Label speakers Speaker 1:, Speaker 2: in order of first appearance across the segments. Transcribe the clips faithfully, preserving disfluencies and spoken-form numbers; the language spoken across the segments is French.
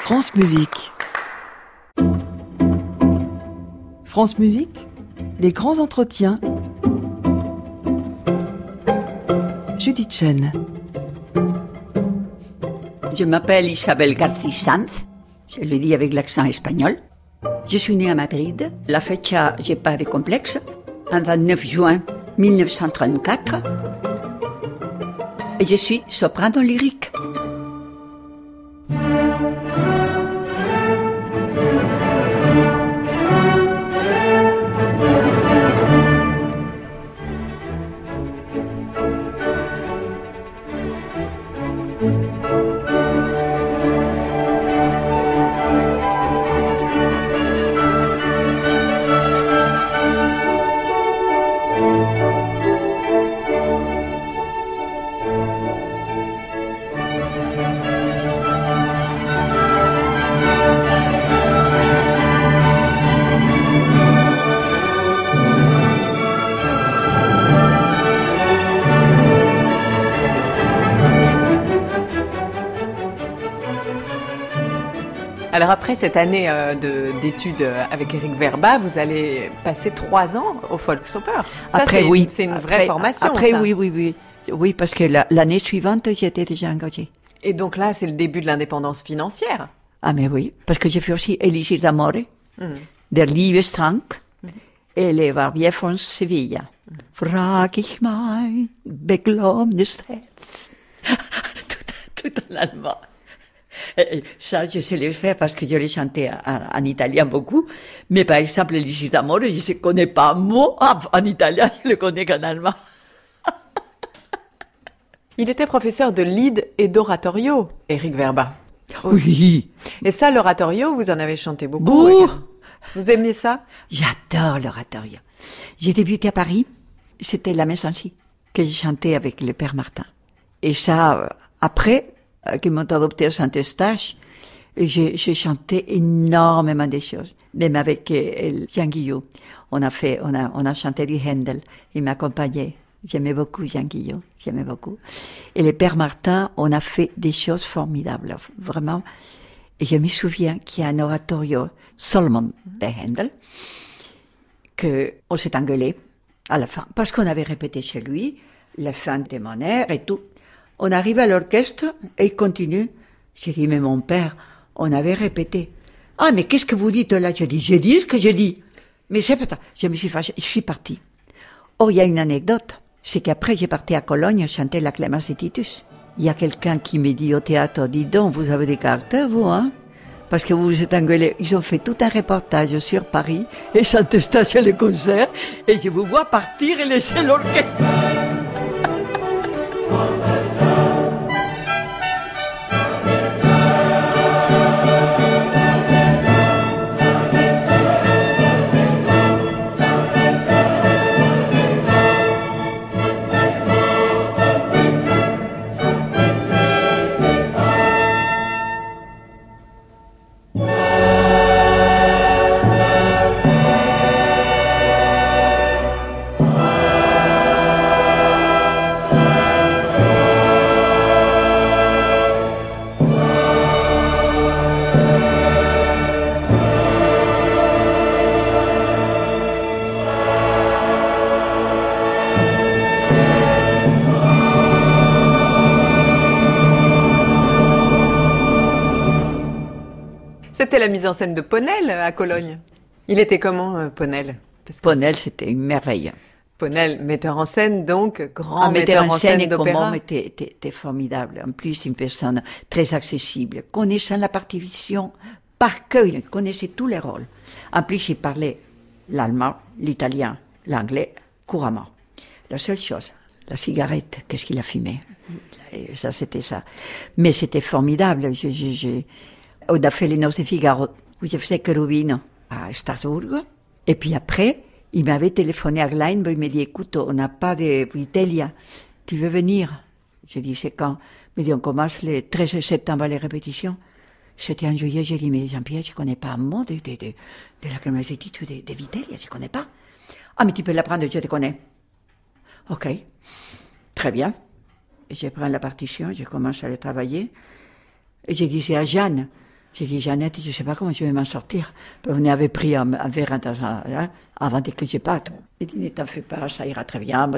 Speaker 1: France Musique. France Musique, les grands entretiens. Judith Chen.
Speaker 2: Je m'appelle Isabel García Sanz, je le dis avec l'accent espagnol. Je suis née à Madrid, la fecha, j'ai pas de complexe, un vingt-neuf juin mille neuf cent trente-quatre. Et je suis soprano lyrique.
Speaker 3: Alors après cette année euh, de, d'études avec Éric Verba, vous allez passer trois ans au Volksoper. Ça,
Speaker 1: Après,
Speaker 3: c'est
Speaker 1: oui.
Speaker 3: Une, c'est une vraie
Speaker 1: Après,
Speaker 3: formation.
Speaker 1: Après,
Speaker 3: ça.
Speaker 1: oui, oui, oui. Oui, parce que la, l'année suivante, j'étais déjà engagée.
Speaker 3: Et donc là, c'est le début de l'indépendance financière.
Speaker 1: Ah, mais oui, parce que j'ai fait aussi Elisir d'Amore,
Speaker 3: Mhm.
Speaker 1: Der Liebestrank et les Barbier von Sevilla. Frag ich mein beglommenes Herz. tout, tout en allemand. Et ça, je sais le faire parce que je l'ai chanté en, en italien beaucoup. Mais par exemple, Elisir d'Amore, je ne connais pas un mot en italien, je le connais qu'en allemand.
Speaker 3: Il était professeur de lead et d'oratorio, Éric Verba.
Speaker 1: Oui.
Speaker 3: Et ça, l'oratorio, vous en avez chanté beaucoup.
Speaker 1: Bouh.
Speaker 3: Regarde. Vous aimiez ça?
Speaker 1: J'adore l'oratorio. J'ai débuté à Paris, c'était la messe ainsi, que j'ai chanté avec le Père Martin. Et ça, euh, après, euh, qu'ils m'ont adopté à Saint-Eustache, j'ai, j'ai chanté énormément de choses. Même avec euh, Jean Guillot. On a fait, on a, on a chanté du Handel. Il m'accompagnait. J'aimais beaucoup Jean Guillot. J'aimais beaucoup. Et le Père Martin, on a fait des choses formidables. Vraiment. Et je me souviens qu'il y a un oratorio, Solomon de Handel, qu'on s'est engueulé à la fin, parce qu'on avait répété chez lui la fin de mon air et tout. On arrive à l'orchestre et il continue. J'ai dit, mais mon père, on avait répété. Ah, mais qu'est-ce que vous dites là? J'ai dit, j'ai dit ce que j'ai dit. Mais c'est pas. Je me suis fâchée, je suis partie. Or, il y a une anecdote. C'est qu'après, j'ai parti à Cologne chanter la Clémence et Titus. Il y a quelqu'un qui me dit au théâtre, dis donc, vous avez des caractères, vous, hein? Parce que vous vous êtes engueulés. Ils ont fait tout un reportage sur Paris et Saint-Eustache le concert et je vous vois partir et laisser l'orchestre.
Speaker 3: C'était la mise en scène de Ponel à Cologne. Il était comment, euh, Ponel? Parce que
Speaker 1: Ponel, c'était une merveille.
Speaker 3: Ponel, metteur en scène, donc, grand
Speaker 1: Un
Speaker 3: metteur en scène
Speaker 1: et comme
Speaker 3: d'opéra.
Speaker 1: homme était, était, était formidable. En plus, une personne très accessible, connaissant la partition par cœur, il connaissait tous les rôles. En plus, il parlait l'allemand, l'italien, l'anglais couramment. La seule chose, la cigarette, qu'est-ce qu'il a fumé? Et ça, c'était ça. Mais c'était formidable. Je, je, je... On a fait les Noces de Figaro, où je faisais Cherubino à Strasbourg. Et puis après, il m'avait téléphoné à Glein, il m'a dit, écoute, on n'a pas de Vitellia, tu veux venir? J'ai dit, c'est quand? Il m'a dit, on commence le treize septembre les répétitions. C'était en juillet, j'ai dit, mais Jean-Pierre, je ne connais pas un mot de, de, de, de la Clémence-et-Titus de, de Vitellia, je ne connais pas. Ah, mais tu peux l'apprendre, je te connais. Ok, très bien. Je prends la partition, je commence à le travailler. Et j'ai dit à Jeanne, J'ai dit, Jeannette, je ne sais pas comment je vais m'en sortir. On avait pris un, un verre dans un, hein, avant que je parte. Il dit, ne t'en fais pas, ça ira très bien.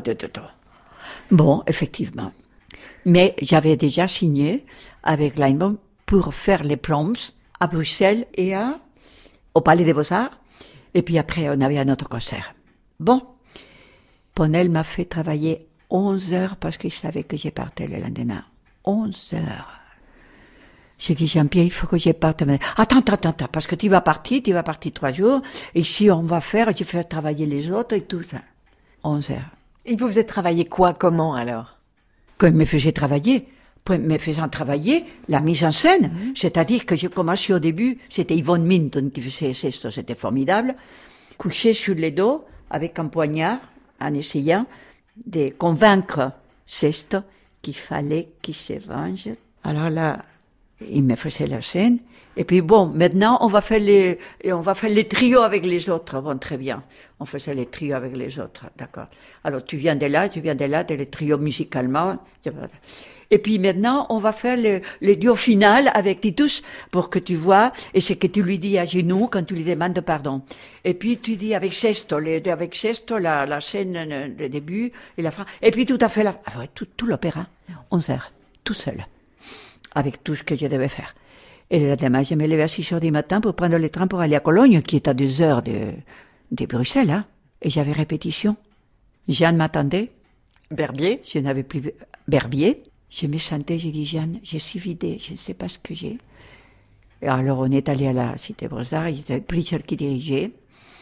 Speaker 1: Bon, effectivement. Mais j'avais déjà signé avec Leinbaum pour faire les proms à Bruxelles et à, au Palais des Beaux-Arts. Et puis après, on avait un autre concert. Bon, Ponel m'a fait travailler onze heures parce qu'il savait que je partais le lendemain. onze heures. J'ai dit, Jean-Pierre, il faut que je parte. Attends, attends, attends, parce que tu vas partir, tu vas partir trois jours, et ici on va faire, je vais faire travailler les autres et tout ça. onze heures.
Speaker 3: Et vous faisiez travailler quoi, comment alors?
Speaker 1: Quand il me faisait travailler, me faisant travailler la mise en scène, mmh. C'est-à-dire que j'ai commencé au début, c'était Yvonne Minton qui faisait Sesto, c'était formidable, couché sur les dos avec un poignard, en essayant de convaincre Sesto qu'il fallait qu'il se venge. Alors là, il me faisait la scène. Et puis bon, maintenant, on va faire les, on va faire les trios avec les autres. Bon, très bien. On faisait les trios avec les autres, d'accord. Alors, tu viens de là, tu viens de là, t'es les trios musicalement. Et puis maintenant, on va faire le, le duo final avec Titus pour que tu vois, et c'est que tu lui dis à genoux quand tu lui demandes pardon. Et puis tu dis avec Sesto, les, avec Sesto, la, la scène, le début et la fin. Et puis tout à fait la, ah ouais, tout, tout l'opéra, onze heures, tout seul, avec tout ce que je devais faire. Et le lendemain, je me levais à six heures du matin pour prendre le train pour aller à Cologne, qui est à deux heures de, de Bruxelles, hein. Et j'avais répétition. Jeanne m'attendait.
Speaker 3: Berbier.
Speaker 1: Je n'avais plus Berbier. Je me sentais, j'ai dit, Jeanne, je suis vidée, je ne sais pas ce que j'ai. Et alors, on est allé à la Cité Beaux-Arts, il y avait Pritchard qui dirigeait.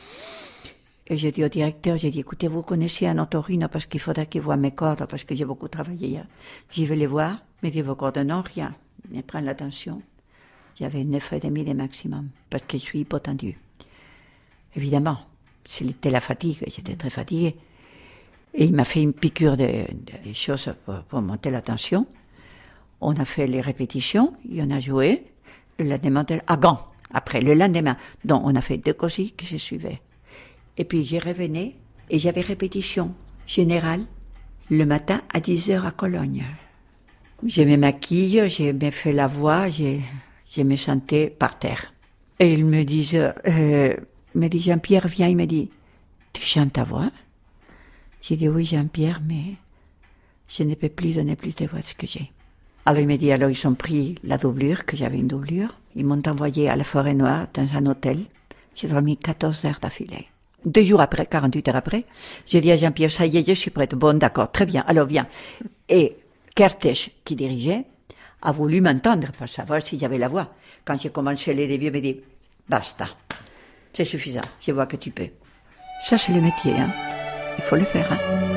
Speaker 1: Et j'ai dit au directeur, j'ai dit, écoutez, vous connaissez un otorino parce qu'il faudra qu'il voie mes cordes, parce que j'ai beaucoup travaillé. Hein. J'y vais les voir, mais dit vos cordes, non, rien. Mais prendre l'attention. J'avais neuf et demi de maximum, parce que je suis hypotendue. Évidemment, c'était la fatigue, j'étais très fatiguée. Et il m'a fait une piqûre de, de, de choses pour, pour monter la tension. On a fait les répétitions, et on a joué. Le lendemain, à Gand, après, le lendemain. Donc, on a fait deux cosy qui se suivaient. Et puis, j'ai revenu, et j'avais répétition générale, le matin à dix heures à Cologne. Je me maquille, je me fais la voix, je, je me sentais par terre. Et ils me disent, euh, me dit Jean-Pierre, viens, il me dit, tu chantes ta voix? J'ai dit oui, Jean-Pierre, mais je ne peux plus donner plus de voix ce que j'ai. Alors il me dit, alors ils ont pris la doublure, que j'avais une doublure, ils m'ont envoyé à la Forêt Noire, dans un hôtel. J'ai dormi quatorze heures d'affilée. Deux jours après, quarante-huit heures après, j'ai dit à Jean-Pierre, ça y est, je suis prête. Bon, d'accord, très bien, alors viens. Et Kertész, qui dirigeait, a voulu m'entendre pour savoir si j'avais la voix. Quand j'ai commencé les débuts, il m'a dit, basta, c'est suffisant, je vois que tu peux. Ça, c'est le métier, hein. Il faut le faire, hein.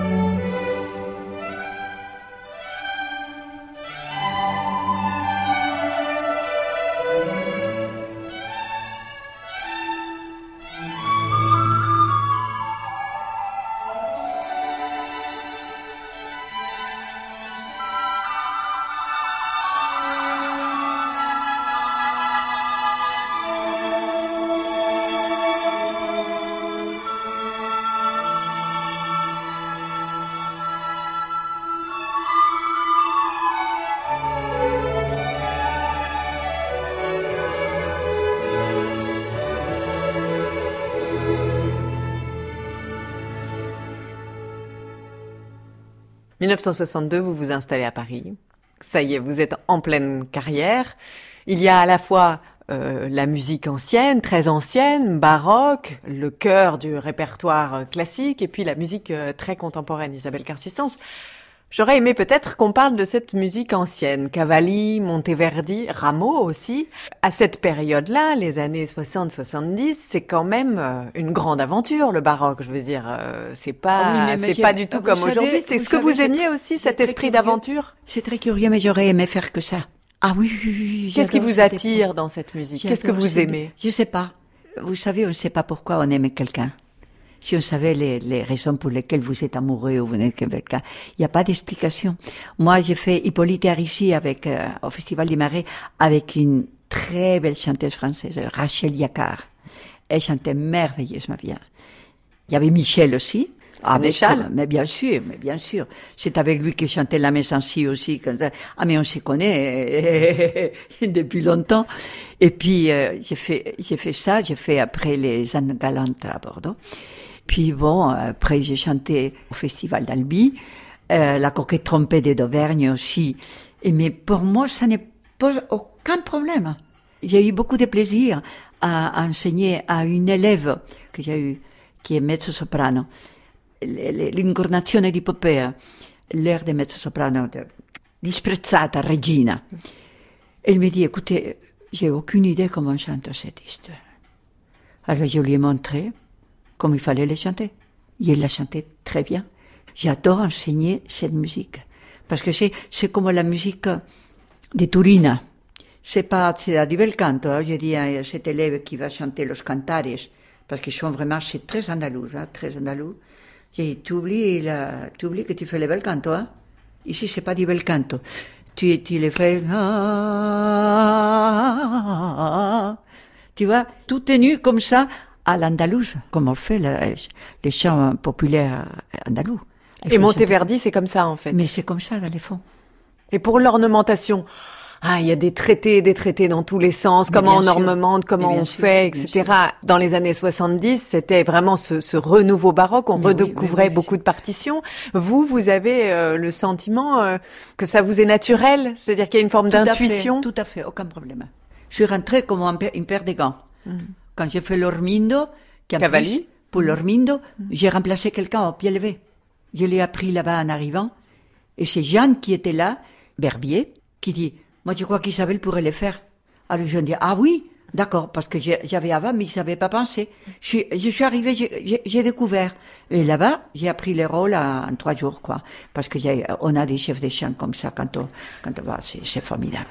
Speaker 3: dix-neuf cent soixante-deux, vous vous installez à Paris. Ça y est, vous êtes en pleine carrière. Il y a à la fois euh, la musique ancienne, très ancienne, baroque, le cœur du répertoire classique, et puis la musique euh, très contemporaine, Isabelle Carcis-Sens. J'aurais aimé peut-être qu'on parle de cette musique ancienne, Cavalli, Monteverdi, Rameau aussi. À cette période-là, les années soixante soixante-dix, c'est quand même euh, une grande aventure, le baroque, je veux dire. Euh, c'est pas,
Speaker 1: ah oui,
Speaker 3: c'est pas du tout comme savez, aujourd'hui. C'est ce que savez, vous aimiez aussi, cet esprit d'aventure?
Speaker 1: C'est très curieux, mais j'aurais aimé faire que ça. Ah oui, oui, oui.
Speaker 3: Qu'est-ce qui vous attire dans cette musique? Qu'est-ce que vous aimez?
Speaker 1: Je sais pas. Vous savez, on ne sait pas pourquoi on aime quelqu'un. Si on savait les, les raisons pour lesquelles vous êtes amoureux ou vous n'êtes que quelqu'un, il n'y a pas d'explication. Moi, j'ai fait Hippolyte Arici avec, euh, au Festival des Marais avec une très belle chanteuse française, Rachel Yacard. Elle chantait merveilleusement bien. Il y avait Michel aussi. Ah, mais,
Speaker 3: Sénéchal.
Speaker 1: mais bien sûr, mais bien sûr. C'est avec lui que chantait la Messancy aussi. Comme ça. Ah, mais on se connaît depuis longtemps. Et puis, euh, j'ai fait, j'ai fait ça. J'ai fait après les Annes Galantes à Bordeaux. Puis bon, après, j'ai chanté au Festival d'Albi, euh, la Coquette Trompette d'Auvergne aussi. Et mais pour moi, ça n'est pas aucun problème. J'ai eu beaucoup de plaisir à, à enseigner à une élève que j'ai eue, qui est mezzo-soprano. L'incarnazione di Popea, l'air de mezzo-soprano, de Disprezzata Regina. Elle me dit, écoutez, j'ai aucune idée comment on chante cette histoire. Alors je lui ai montré comme il fallait les chanter. Et elle l'a chanté très bien. J'adore enseigner cette musique. Parce que c'est, c'est comme la musique de Turina. C'est pas, c'est du bel canto. Hein. Je dis à cet élève qui va chanter los cantares, parce qu'ils sont vraiment, c'est très andalous, hein, très andalous. J'ai dit, tu oublies, la, tu oublies que tu fais le bel canto, hein. Ici, c'est pas du bel canto. Tu, tu le fais, ah, tu vois, tout tenu comme ça, à l'andalouse, comme on fait la, les chants populaires andalous.
Speaker 3: Et Monteverdi, c'est comme ça, en fait.
Speaker 1: Mais c'est comme ça, dans les fonds.
Speaker 3: Et pour l'ornementation, ah, il y a des traités, des traités dans tous les sens, mais comment on ornemente, comment on sûr, fait, et cetera. Dans les années soixante-dix, c'était vraiment ce, ce renouveau baroque, on mais redécouvrait oui, oui, beaucoup de partitions. Vous, vous avez euh, le sentiment euh, que ça vous est naturel, c'est-à-dire qu'il y a une forme tout d'intuition.
Speaker 1: À fait, tout à fait, aucun problème. Je suis rentrée comme un, une paire de gants. Mm. Quand j'ai fait l'Ormindo,
Speaker 3: Cavalli,
Speaker 1: pour l'Ormindo, mm. j'ai remplacé quelqu'un au pied levé. Je l'ai appris là-bas en arrivant. Et c'est Jeanne qui était là, Berbier, qui dit, moi je crois qu'Isabelle pourrait le faire. Alors je me dis, ah oui, d'accord, parce que j'avais avant, mais je ne savais pas penser. Je suis, je suis arrivée, j'ai, j'ai, j'ai découvert. Et là-bas, j'ai appris les rôles en, en trois jours, quoi. Parce que j'ai, on a des chefs de chant comme ça quand on, quand on va, c'est, c'est formidable.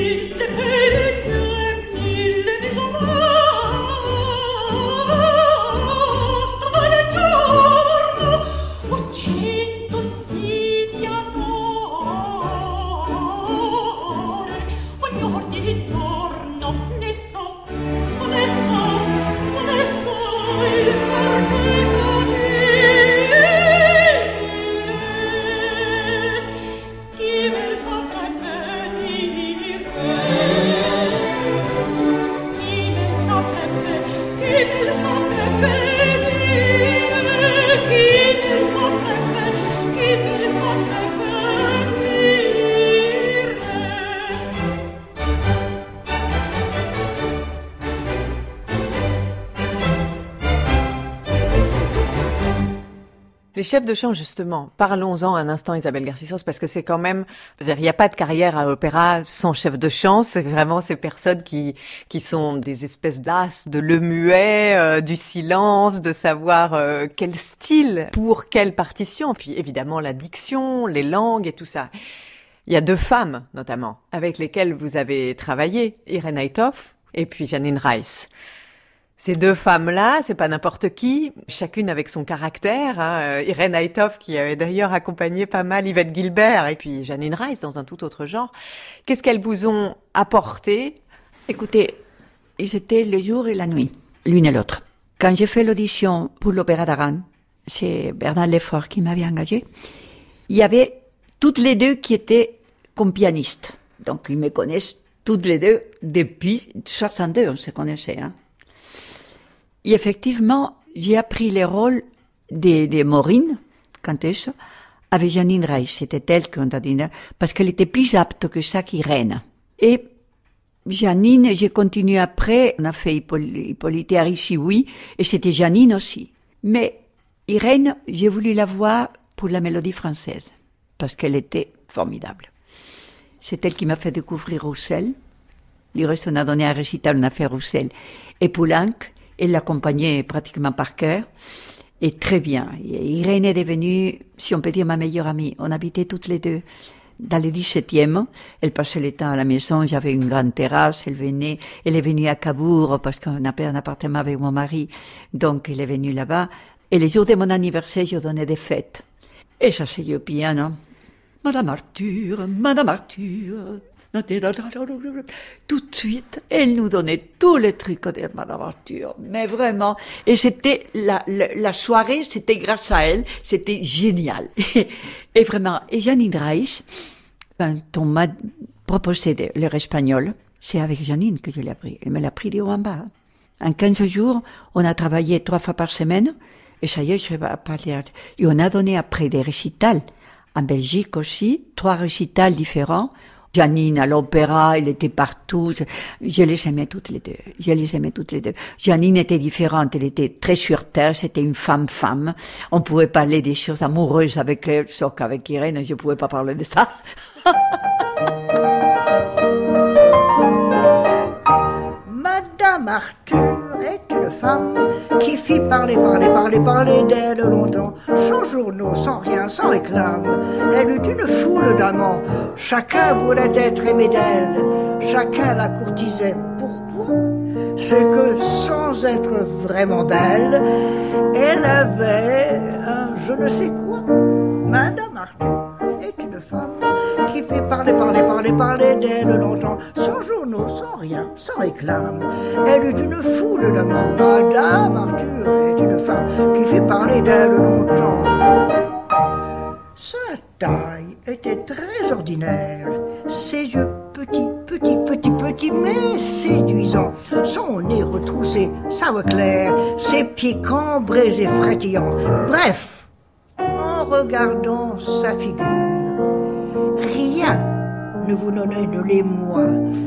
Speaker 3: Les chefs de chant, justement, parlons-en un instant, Isabelle García-Sos, parce que c'est quand même, il n'y a pas de carrière à l'opéra sans chef de chant. C'est vraiment ces personnes qui qui sont des espèces d'as de le muet, euh, du silence, de savoir euh, quel style pour quelle partition, puis évidemment la diction, les langues et tout ça. Il y a deux femmes, notamment, avec lesquelles vous avez travaillé, Irène Eitoff et puis Jeanine Reiss. Ces deux femmes-là, c'est pas n'importe qui, chacune avec son caractère. Hein. Irène Eitoff, qui avait d'ailleurs accompagné pas mal Yvette Guilbert, et puis Jeanine Reiss dans un tout autre genre. Qu'est-ce qu'elles vous ont apporté?
Speaker 1: Écoutez, c'était le jour et la nuit, l'une et l'autre. Quand j'ai fait l'audition pour l'Opéra d'Aran, c'est Bernard Lefort qui m'avait engagé, il y avait toutes les deux qui étaient comme pianistes. Donc ils me connaissent toutes les deux depuis soixante-deux, on se connaissait, hein. Et effectivement, j'ai appris les rôles de, de Maureen, canteuse, avec Jeanine Reiss. C'était elle qu'on a dit, parce qu'elle était plus apte que ça qu'Irène. Et Jeanine, j'ai continué après, on a fait Hippolyte Arissi, oui, et c'était Jeanine aussi. Mais Irène, j'ai voulu la voir pour la mélodie française, parce qu'elle était formidable. C'est elle qui m'a fait découvrir Roussel. Du reste, on a donné un récital, on a fait Roussel et Poulenc. Elle l'accompagnait pratiquement par cœur, et très bien. Et Irène est devenue, si on peut dire, ma meilleure amie. On habitait toutes les deux dans le dix-septième. Elle passait le temps à la maison, j'avais une grande terrasse, elle venait, elle est venue à Cabourg, parce qu'on avait un appartement avec mon mari, donc elle est venue là-bas. Et les jours de mon anniversaire, je donnais des fêtes. Et j'asseyais au piano. Madame Arthur, Madame Arthur, Tout de suite, elle nous donnait tous les trucs de Madame Arthur. Mais vraiment, et c'était la, la, la soirée, c'était grâce à elle, c'était génial. Et, et vraiment, et Janine Reiss, quand on m'a proposé de l'air espagnol, c'est avec Janine que je l'ai appris. Elle me l'a appris de haut en bas. En quinze jours, on a travaillé trois fois par semaine, et ça y est, je vais parler. Et on a donné après des récitals, en Belgique aussi, trois récitals différents. Janine à l'opéra, elle était partout. Je les aimais toutes les deux. Je les aimais toutes les deux. Janine était différente, elle était très sur terre, c'était une femme-femme. On pouvait parler des choses amoureuses avec elle, sauf qu'avec Irène, je pouvais pas parler de ça.
Speaker 4: Madame Arthur est une femme qui fit parler, parler, parler, parler d'elle longtemps, sans journaux, sans rien, sans réclame. Elle eut une foule d'amants, chacun voulait être aimé d'elle, chacun la courtisait. Pourquoi ? C'est que sans être vraiment belle, elle avait un je ne sais quoi. Madame Arthur est une femme qui fait parler, parler, parler, parler d'elle longtemps, sans journaux, sans rien, sans réclame. Elle eut une foule d'amants. Madame Arthur est une femme qui fait parler d'elle longtemps. Sa taille était très ordinaire, ses yeux petits, petits, petits, petits, mais séduisants, son nez retroussé, sa voix claire, ses pieds cambrés et frétillants. Bref, en regardant sa figure, rien ne vous donnait de l'émoi,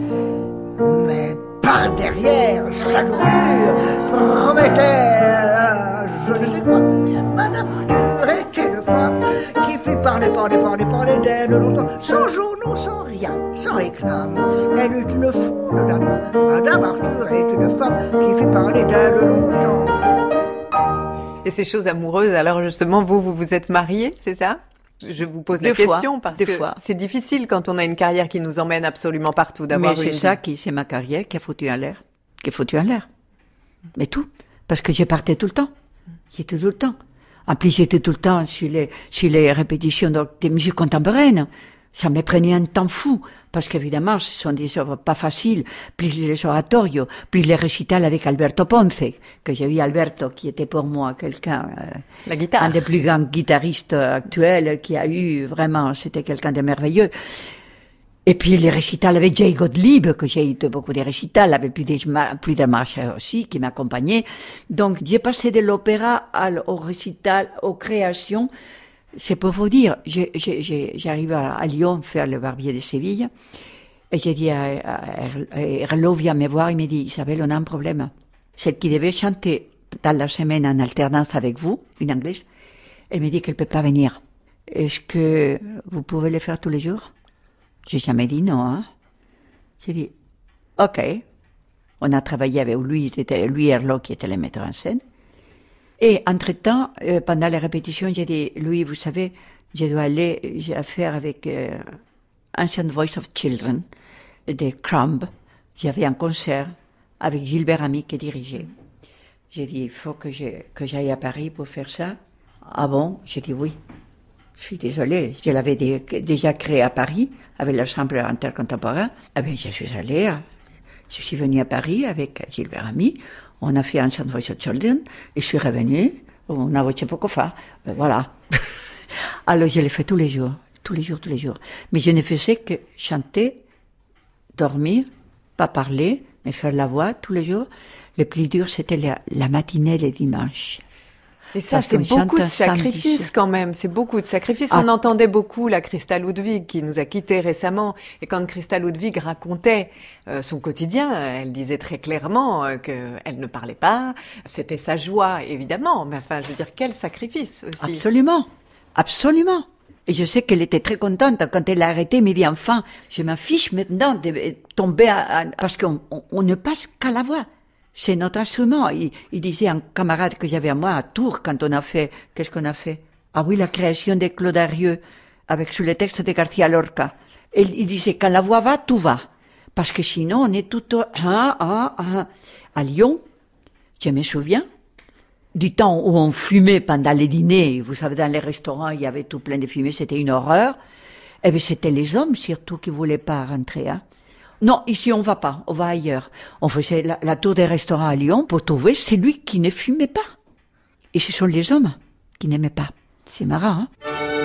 Speaker 4: mais par derrière, sa doublure promettait, je ne sais quoi. Madame Arthur était une femme qui fit parler, parler, parler, parler d'elle longtemps, sans journaux, sans rien, sans réclame. Elle eut une foule d'amants. Madame Arthur est une femme qui fit parler d'elle longtemps.
Speaker 3: Et ces choses amoureuses, alors justement, vous, vous vous êtes mariés, c'est ça ? Je vous pose la
Speaker 1: Des fois,
Speaker 3: question parce
Speaker 1: des
Speaker 3: que
Speaker 1: fois.
Speaker 3: c'est difficile quand on a une carrière qui nous emmène absolument partout d'avoir
Speaker 1: Mais
Speaker 3: une
Speaker 1: c'est
Speaker 3: vie.
Speaker 1: ça qui, c'est ma carrière qui a foutu en l'air, qui a foutu en l'air. Mais tout. Parce que je partais tout le temps. J'étais tout le temps. En plus, j'étais tout le temps sur les, sur les répétitions de, des musiques contemporaines. Ça me prenait un temps fou. Parce qu'évidemment, ce sont des œuvres pas faciles. Plus les oratorios, plus les récitals avec Alberto Ponce, que j'ai vu Alberto, qui était pour moi quelqu'un, euh,
Speaker 3: La guitare.
Speaker 1: un des plus grands guitaristes actuels, qui a eu vraiment, c'était quelqu'un de merveilleux. Et puis les récitals avec Jay Gottlieb, que j'ai eu beaucoup de récitals, avec plus des, plus de marches aussi, qui m'accompagnaient. Donc, j'ai passé de l'opéra au récital, aux créations. C'est pour vous dire, j'ai, j'ai, j'ai, j'arrive à, à Lyon faire le Barbier de Séville, et j'ai dit à, à Herlo vient me voir, il me dit, Isabelle, on a un problème. Celle qui devait chanter dans la semaine en alternance avec vous, une anglaise, elle me dit qu'elle ne peut pas venir. Est-ce que vous pouvez le faire tous les jours? J'ai jamais dit non, hein. J'ai dit, ok. On a travaillé avec lui, c'était lui Herlo qui était le metteur en scène. Et entre-temps, euh, pendant les répétitions, j'ai dit, Louis, vous savez, je dois aller, j'ai affaire avec euh, Ancient Voice of Children, de Crumb. J'avais un concert avec Gilbert Ami qui dirigeait. J'ai dit, il faut que, je, que j'aille à Paris pour faire ça. Ah bon? J'ai dit oui. Je suis désolée, je l'avais dé, déjà créé à Paris, avec l'ensemble intercontemporain. Eh bien, je suis allée, je suis venue à Paris avec Gilbert Ami. On a fait Ancient Voice of Children, et je suis revenue, on a voce poco fa, ben voilà. Alors je l'ai fait tous les jours, tous les jours, tous les jours. Mais je ne faisais que chanter, dormir, pas parler, mais faire la voix tous les jours. Le plus dur, c'était la, la matinée les dimanches.
Speaker 3: Et ça,
Speaker 1: Parce
Speaker 3: c'est
Speaker 1: qu'on
Speaker 3: beaucoup de
Speaker 1: chante un
Speaker 3: sacrifices
Speaker 1: samedi.
Speaker 3: quand même. C'est beaucoup de sacrifices.
Speaker 1: Ah.
Speaker 3: On entendait beaucoup la Christa Ludwig qui nous a quittés récemment. Et quand Christa Ludwig racontait euh, son quotidien, elle disait très clairement euh, qu'elle ne parlait pas. C'était sa joie, évidemment. Mais enfin, je veux dire, quel sacrifice aussi.
Speaker 1: Absolument, absolument. Et je sais qu'elle était très contente quand elle a arrêté, elle m'a dit, enfin, je m'en fiche maintenant de tomber à, à, parce qu'on on, on ne passe qu'à la voix. C'est notre instrument. Il, il disait un camarade que j'avais à moi à Tours quand on a fait, qu'est-ce qu'on a fait? Ah oui, la création de Claude Arieux avec sur les textes de García Lorca. Et il disait, quand la voix va, tout va. Parce que sinon, on est tout, hein, hein, hein. À Lyon, je me souviens, du temps où on fumait pendant les dîners. Vous savez, dans les restaurants, il y avait tout plein de fumée, c'était une horreur. Eh bien, c'était les hommes surtout qui voulaient pas rentrer. Hein. Non, ici on va pas, on va ailleurs. On faisait la, la tour des restaurants à Lyon pour trouver celui qui ne fumait pas. Et ce sont les hommes qui n'aimaient pas. C'est marrant, hein?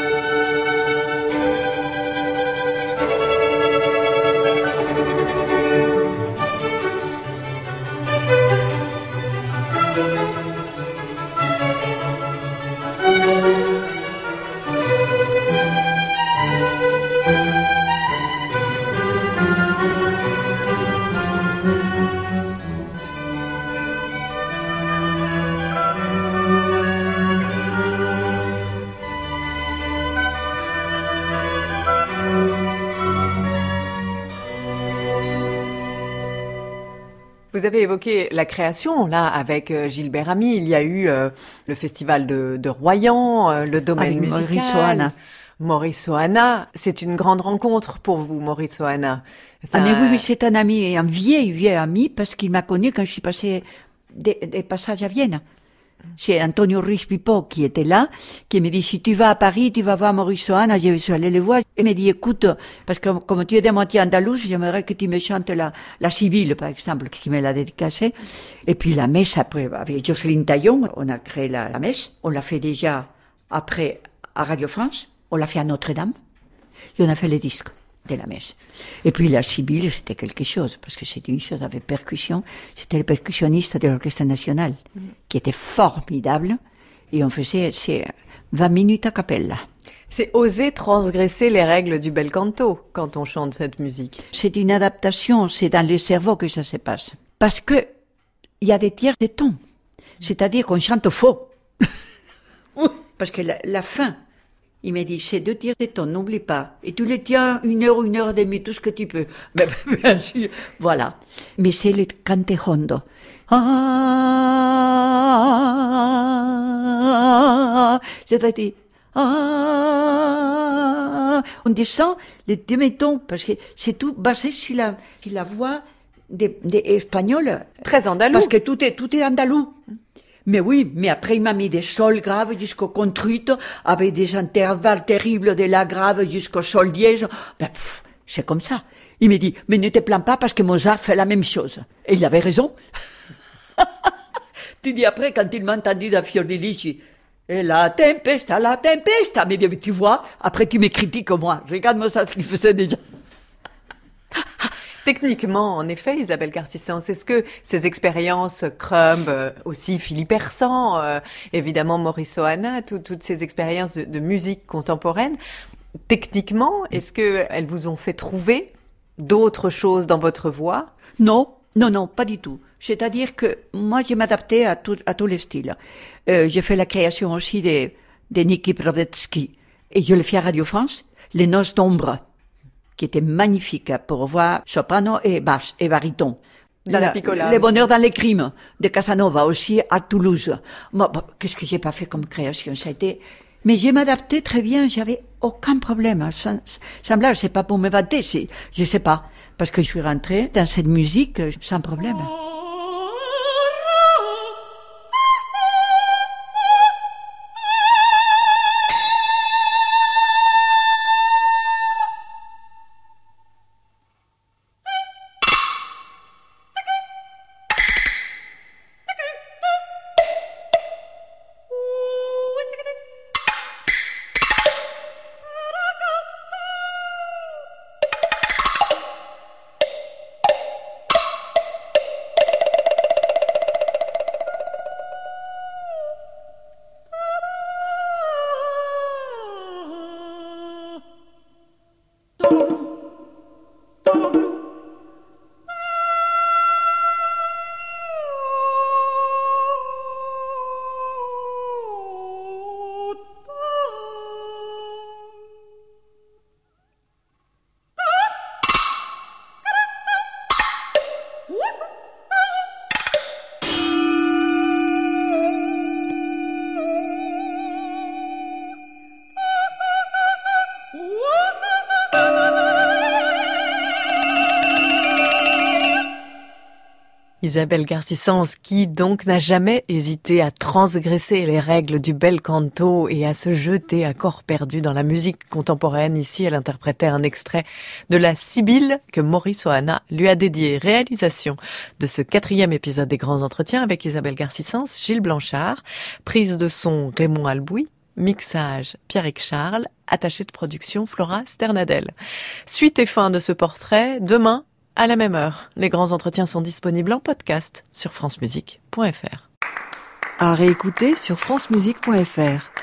Speaker 3: Vous avez évoqué la création, là, avec euh, Gilbert Ami. Il y a eu euh, le festival de, de Royan, euh, le domaine
Speaker 1: avec
Speaker 3: musical.
Speaker 1: Maurice Ohana.
Speaker 3: Maurice Ohana. C'est une grande rencontre pour vous, Maurice Ohana.
Speaker 1: Ah, mais oui, oui, c'est un ami, un vieil, vieil ami, parce qu'il m'a connu quand je suis passé des, des passages à Vienne. C'est Antonio Ruiz Pipo qui était là, qui me dit, si tu vas à Paris, tu vas voir Maurice Ohana. Je suis allé le voir. Il me dit, écoute, parce que comme tu es de moitié andalouse, j'aimerais que tu me chantes la, la Sibylle, par exemple, qui me l'a dédicacée. Et puis la messe, après, avec Jocelyne Taillon, on a créé la, la messe. On l'a fait déjà après à Radio France. On l'a fait à Notre-Dame. Et on a fait les disques de la messe. Et puis la Sibylle, c'était quelque chose, parce que c'était une chose avec percussion. C'était le percussionniste de l'Orchestre National, mmh. qui était formidable. Et on faisait c'est vingt minutes a cappella.
Speaker 3: C'est oser transgresser les règles du bel canto quand on chante cette musique.
Speaker 1: C'est une adaptation, c'est dans le cerveau que ça se passe. Parce que il y a des tiers de ton. C'est-à-dire qu'on chante faux. Parce que la, la fin, il m'a dit, c'est deux tiers de ton, n'oublie pas. Et tu les tiens une heure, une heure et demie, tout ce que tu peux. Mais bien sûr, voilà. Mais c'est le cantejondo. Ah, c'est-à-dire, ah, on descend les demi-tons, parce que c'est tout basé sur la, sur la voix des, des Espagnols.
Speaker 3: Très andalou.
Speaker 1: Parce que tout est, tout est andalou. Mais oui, mais après il m'a mis des sols graves jusqu'au contrite, avec des intervalles terribles de la grave jusqu'au sol dièse. Ben, pff, c'est comme ça. Il me dit, mais ne te plains pas parce que Mozart fait la même chose. Et il avait raison. Tu dis après, quand il m'a entendu dans Fiordilici, et la tempesta, la tempesta, mais tu vois, après tu me critiques moi. Regarde Mozart ce qu'il faisait déjà.
Speaker 3: Techniquement, en effet, Isabelle Cartissant, c'est ce que ces expériences Crumb, euh, aussi Philippe Hersant, euh, évidemment Maurice Ohana, tout, toutes ces expériences de, de musique contemporaine, techniquement, est-ce que elles vous ont fait trouver d'autres choses dans votre voix?
Speaker 1: Non, non, non, pas du tout. C'est-à-dire que moi, je m'adaptais à, tout, à tous les styles. Euh, j'ai fait la création aussi de, de Niki Pravetsky, et je le fais à Radio France, Les Noces d'ombre, qui était magnifique pour voix soprano et basse et baryton.
Speaker 3: Dans la, la piccola.
Speaker 1: Les bonheurs dans les crimes de Casanova aussi à Toulouse. Moi, bon, qu'est-ce que j'ai pas fait comme création? Ça a été, mais j'ai m'adapté très bien, j'avais aucun problème. Semblable, c'est pas pour me vanter, c'est, je sais pas. Parce que je suis rentrée dans cette musique sans problème.
Speaker 3: Isabelle Garcissens, qui donc n'a jamais hésité à transgresser les règles du bel canto et à se jeter à corps perdu dans la musique contemporaine. Ici, elle interprétait un extrait de la Sibylle que Maurice Ohana lui a dédié. Réalisation de ce quatrième épisode des Grands Entretiens avec Isabelle Garcissens, Gilles Blanchard, prise de son Raymond Albouy, mixage Pierrick Charles, attaché de production Flora Sternadel. Suite et fin de ce portrait, demain, à la même heure. Les Grands Entretiens sont disponibles en podcast sur francemusique point f r.
Speaker 5: À réécouter sur francemusique point f r.